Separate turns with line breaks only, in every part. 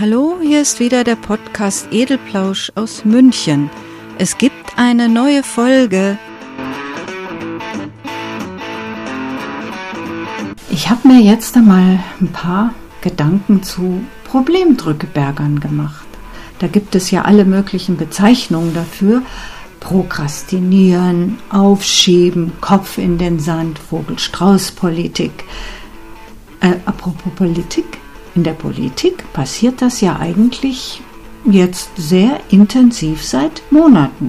Hallo, hier ist wieder der Podcast Edelplausch aus München. Es gibt eine neue Folge. Ich habe mir jetzt einmal ein paar Gedanken zu Problemdrückebergern gemacht. Da gibt es ja alle möglichen Bezeichnungen dafür. Prokrastinieren, Aufschieben, Kopf in den Sand, Vogel-Strauß-Politik. Apropos Politik, in der Politik passiert das ja eigentlich jetzt sehr intensiv seit Monaten.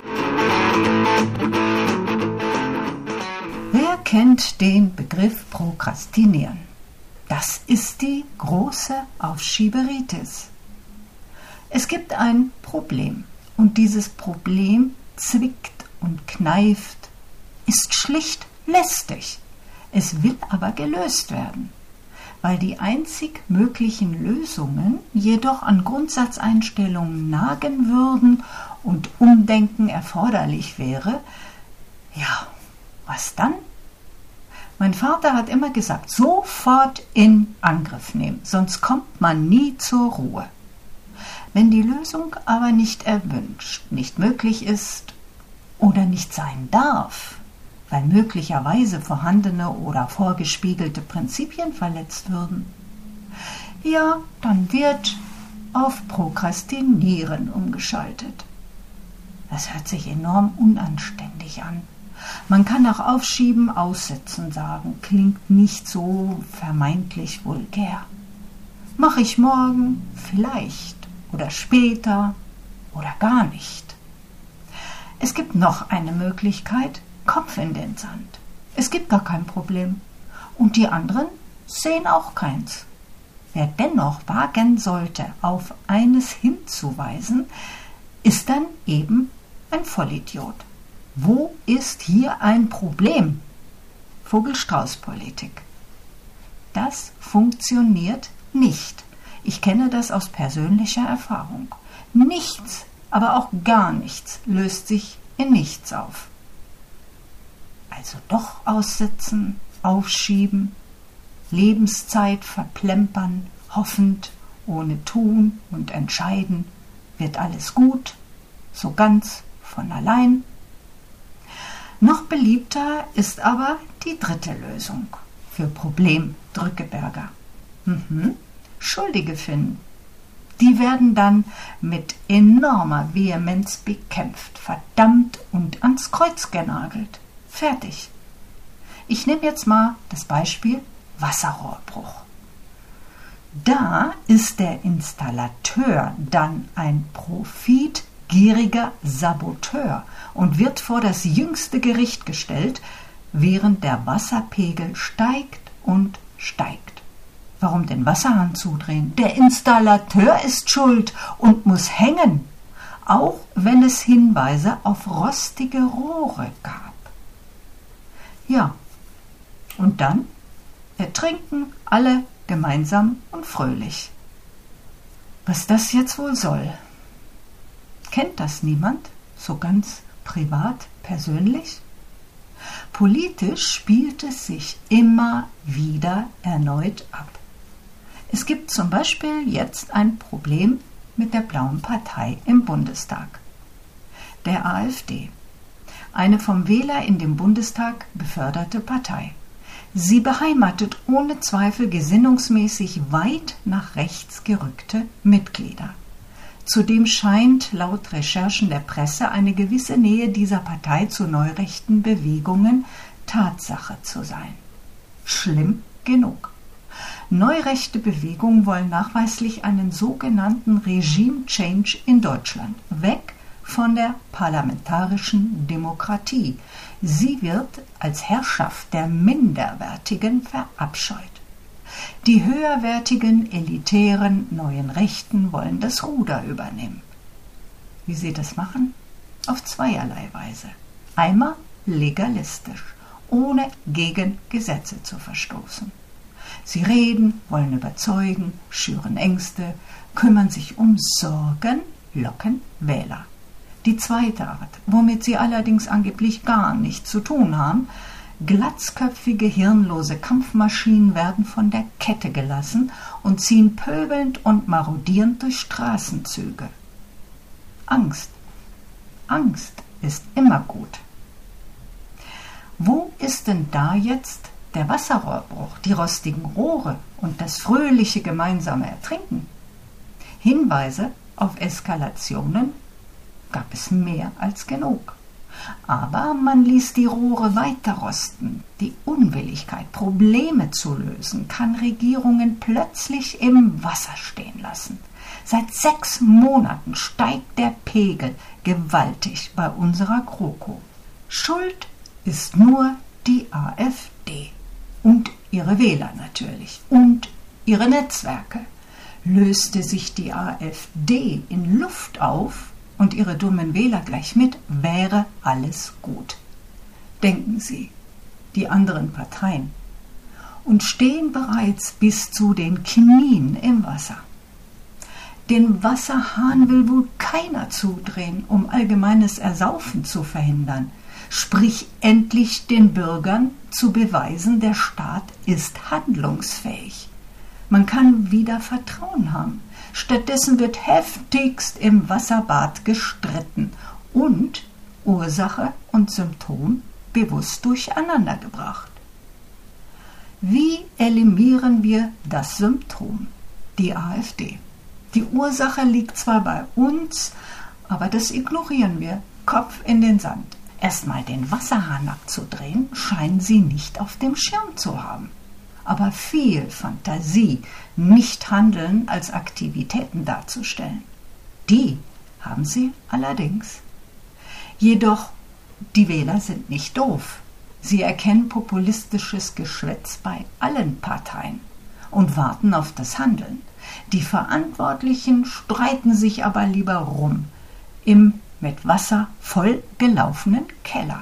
Wer kennt den Begriff Prokrastinieren? Das ist die große Aufschieberitis. Es gibt ein Problem und dieses Problem zwickt und kneift, ist schlicht lästig. Es will aber gelöst werden. Weil die einzig möglichen Lösungen jedoch an Grundsatzeinstellungen nagen würden und Umdenken erforderlich wäre, ja, was dann? Mein Vater hat immer gesagt, sofort in Angriff nehmen, sonst kommt man nie zur Ruhe. Wenn die Lösung aber nicht erwünscht, nicht möglich ist oder nicht sein darf, weil möglicherweise vorhandene oder vorgespiegelte Prinzipien verletzt würden, ja, dann wird auf Prokrastinieren umgeschaltet. Das hört sich enorm unanständig an. Man kann auch Aufschieben, Aussetzen sagen, klingt nicht so vermeintlich vulgär. Mache ich morgen, vielleicht, oder später, oder gar nicht. Es gibt noch eine Möglichkeit, Kopf in den Sand. Es gibt gar kein Problem. Und die anderen sehen auch keins. Wer dennoch wagen sollte, auf eines hinzuweisen, ist dann eben ein Vollidiot. Wo ist hier ein Problem? Vogel-Strauß-Politik. Das funktioniert nicht. Ich kenne das aus persönlicher Erfahrung. Nichts, aber auch gar nichts löst sich in nichts auf. Also doch aussitzen, aufschieben, Lebenszeit verplempern, hoffend, ohne Tun und Entscheiden, wird alles gut, so ganz von allein. Noch beliebter ist aber die dritte Lösung für Problemdrückeberger. Schuldige finden. Die werden dann mit enormer Vehemenz bekämpft, verdammt und ans Kreuz genagelt. Fertig. Ich nehme jetzt mal das Beispiel Wasserrohrbruch. Da ist der Installateur dann ein profitgieriger Saboteur und wird vor das jüngste Gericht gestellt, während der Wasserpegel steigt und steigt. Warum den Wasserhahn zudrehen? Der Installateur ist schuld und muss hängen, auch wenn es Hinweise auf rostige Rohre gab. Ja, und dann ertrinken alle gemeinsam und fröhlich. Was das jetzt wohl soll? Kennt das niemand, so ganz privat, persönlich? Politisch spielt es sich immer wieder erneut ab. Es gibt zum Beispiel jetzt ein Problem mit der Blauen Partei im Bundestag, der AfD. Eine vom Wähler in den Bundestag beförderte Partei. Sie beheimatet ohne Zweifel gesinnungsmäßig weit nach rechts gerückte Mitglieder. Zudem scheint laut Recherchen der Presse eine gewisse Nähe dieser Partei zu neurechten Bewegungen Tatsache zu sein. Schlimm genug. Neurechte Bewegungen wollen nachweislich einen sogenannten Regime-Change in Deutschland. Weg von der parlamentarischen Demokratie. Sie wird als Herrschaft der Minderwertigen verabscheut. Die höherwertigen, elitären, neuen Rechten wollen das Ruder übernehmen. Wie sie das machen? Auf zweierlei Weise. Einmal legalistisch, ohne gegen Gesetze zu verstoßen. Sie reden, wollen überzeugen, schüren Ängste, kümmern sich um Sorgen, locken Wähler. Die zweite Art, womit sie allerdings angeblich gar nichts zu tun haben, Glatzköpfige, hirnlose Kampfmaschinen werden von der Kette gelassen und ziehen pöbelnd und marodierend durch Straßenzüge. Angst. Angst ist immer gut. Wo ist denn da jetzt der Wasserrohrbruch, die rostigen Rohre und das fröhliche gemeinsame Ertrinken? Hinweise auf Eskalationen gab es mehr als genug. Aber man ließ die Rohre weiter rosten. Die Unwilligkeit, Probleme zu lösen, kann Regierungen plötzlich im Wasser stehen lassen. Seit 6 Monaten steigt der Pegel gewaltig bei unserer GroKo. Schuld ist nur die AfD und ihre Wähler natürlich und ihre Netzwerke. Löste sich die AfD in Luft auf und ihre dummen Wähler gleich mit, wäre alles gut. Denken Sie, die anderen Parteien, und stehen bereits bis zu den Knien im Wasser. Den Wasserhahn will wohl keiner zudrehen, um allgemeines Ersaufen zu verhindern. Sprich endlich den Bürgern zu beweisen, der Staat ist handlungsfähig. Man kann wieder Vertrauen haben. Stattdessen wird heftigst im Wasserbad gestritten und Ursache und Symptom bewusst durcheinandergebracht. Wie eliminieren wir das Symptom? Die AfD. Die Ursache liegt zwar bei uns, aber das ignorieren wir, Kopf in den Sand. Erstmal den Wasserhahn abzudrehen, scheinen sie nicht auf dem Schirm zu haben. Aber viel Fantasie, nicht Handeln als Aktivitäten darzustellen. Die haben sie allerdings. Jedoch, die Wähler sind nicht doof. Sie erkennen populistisches Geschwätz bei allen Parteien und warten auf das Handeln. Die Verantwortlichen streiten sich aber lieber rum im mit Wasser voll gelaufenen Keller.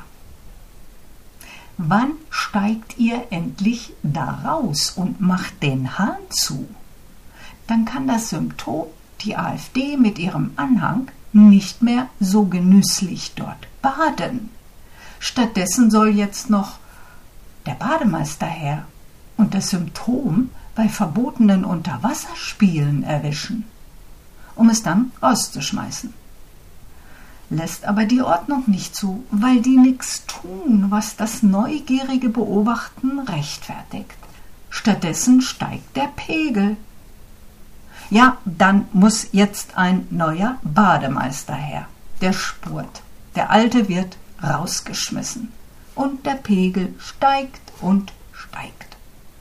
Wann steigt ihr endlich da raus und macht den Hahn zu? Dann kann das Symptom, die AfD mit ihrem Anhang, nicht mehr so genüsslich dort baden. Stattdessen soll jetzt noch der Bademeister her und das Symptom bei verbotenen Unterwasserspielen erwischen, um es dann rauszuschmeißen. Lässt aber die Ordnung nicht zu, weil die nichts tun, was das neugierige Beobachten rechtfertigt. Stattdessen steigt der Pegel. Ja, dann muss jetzt ein neuer Bademeister her. Der spurt. Der alte wird rausgeschmissen. Und der Pegel steigt und steigt.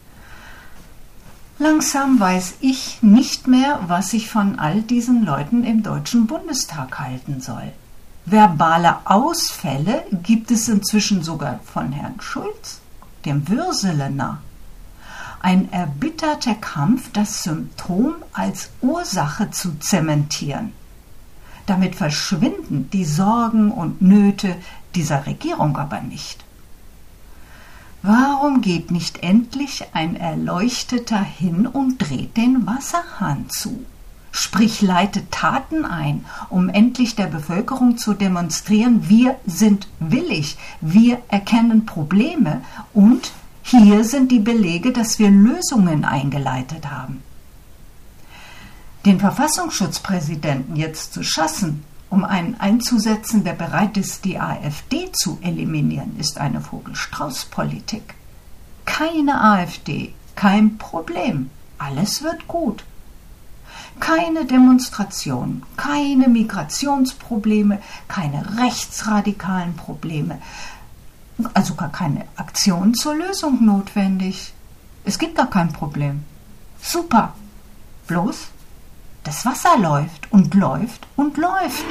Langsam weiß ich nicht mehr, was ich von all diesen Leuten im Deutschen Bundestag halten soll. Verbale Ausfälle gibt es inzwischen sogar von Herrn Schulz, dem Würselener. Ein erbitterter Kampf, das Symptom als Ursache zu zementieren. Damit verschwinden die Sorgen und Nöte dieser Regierung aber nicht. Warum geht nicht endlich ein Erleuchteter hin und dreht den Wasserhahn zu? Sprich, leitet Taten ein, um endlich der Bevölkerung zu demonstrieren, wir sind willig, wir erkennen Probleme und hier sind die Belege, dass wir Lösungen eingeleitet haben. Den Verfassungsschutzpräsidenten jetzt zu schaffen, um einen einzusetzen, der bereit ist, die AfD zu eliminieren, ist eine Vogel-Strauß-Politik. Keine AfD, kein Problem, alles wird gut. Keine Demonstrationen, keine Migrationsprobleme, keine rechtsradikalen Probleme, also gar keine Aktion zur Lösung notwendig. Es gibt gar kein Problem. Super. Bloß, das Wasser läuft und läuft und läuft.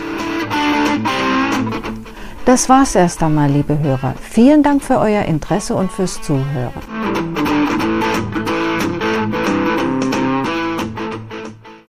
Das war's erst einmal, liebe Hörer. Vielen Dank für euer Interesse und fürs Zuhören.